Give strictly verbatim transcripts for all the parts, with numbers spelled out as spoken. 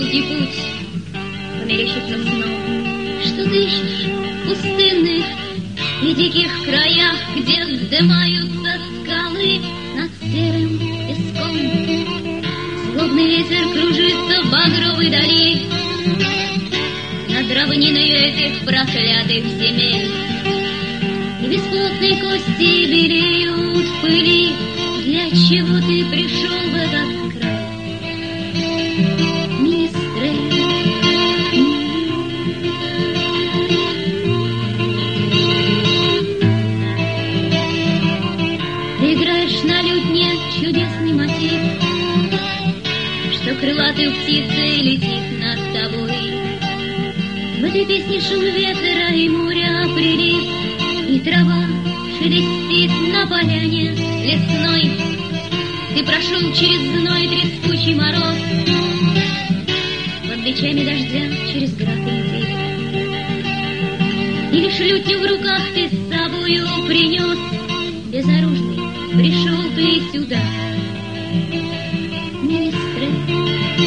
долгий путь померещится снова. Что ты ищешь в пустынных и диких краях, где вздымаются скалы над серым песком? Злобный ветер кружится в багровой дали над равниною этих проклятых земель. И бесплотные кости белеют в пыли. Для чего ты пришел в этот край, Министрель? Ты играешь на лютне чудесный мотив, что крылатой птицей летит над тобой. В этой песне шум ветра и моря прилив, и трава шелестит на поляне лесной. Ты прошел через зной трескучий мороз, под бичами дождя через град и метель. И лишь лютню в руках ты с собою принес, безоружный пришел ты сюда, Министрель.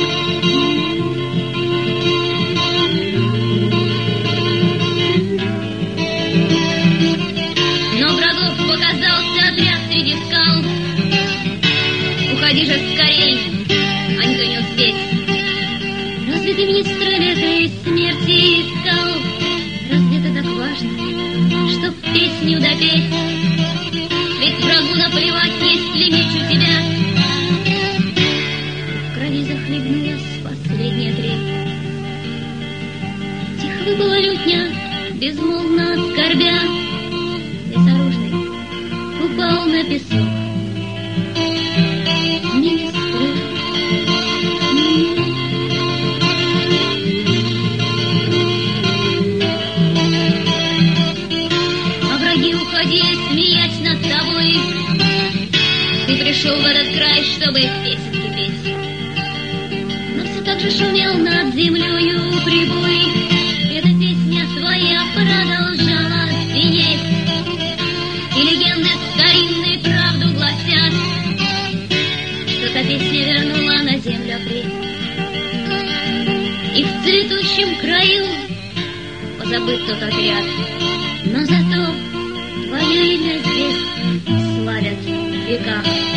Показался отряд среди скал. Уходи же скорей, а не то не успеть. Разве ты, Министрель, этой смерти искал? Разве это так важно, чтоб песню допеть? Ведь врагу наплевать, если меч у тебя. В крови захлебнулась последняя треть. Тихо выпала лютня, безмолвно скорбя. Безоружный упал на песок, Министрель. А враги уходили, смеясь над тобой. Ты пришел в этот край, чтобы песенки петь, но все так же шумел над землею прибой. Эта песня твоя продолжала звенеть, и легенды старинные правду гласят, что та песня вернула на землю апрель. И в цветущем краю позабыт тот отряд, но зато твое имя здесь славят в веках.